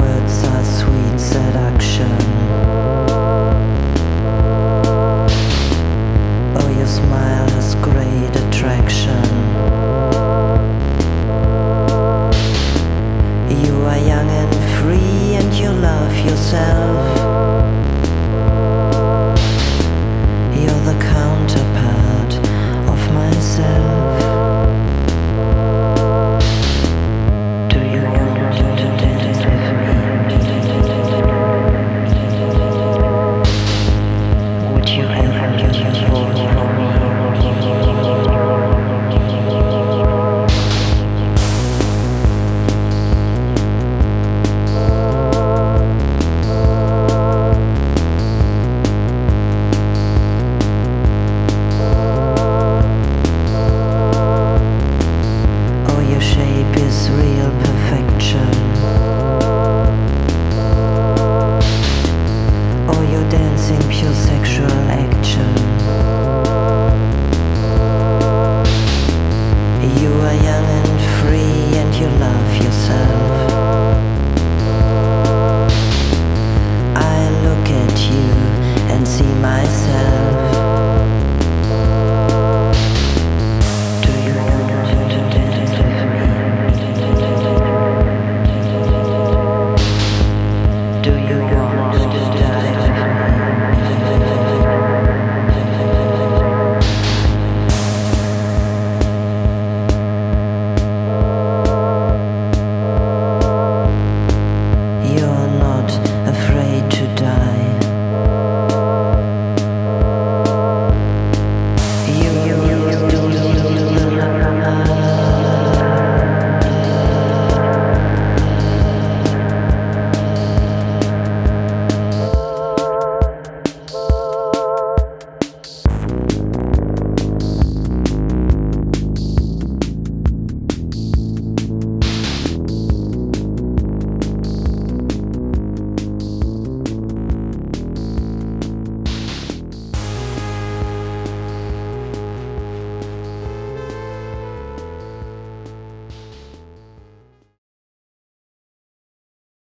words are sweet seduction. Oh, your smile has great attraction. You are young and free and you love yourself. You're the counterpart of myself. Do you want to dance with me? Would you ever fall for me? Real perfection. Oh, you're dancing pure sexual action. You are young and free and you love yourself. I look at you and see myself. Do you want to dance with me? Do you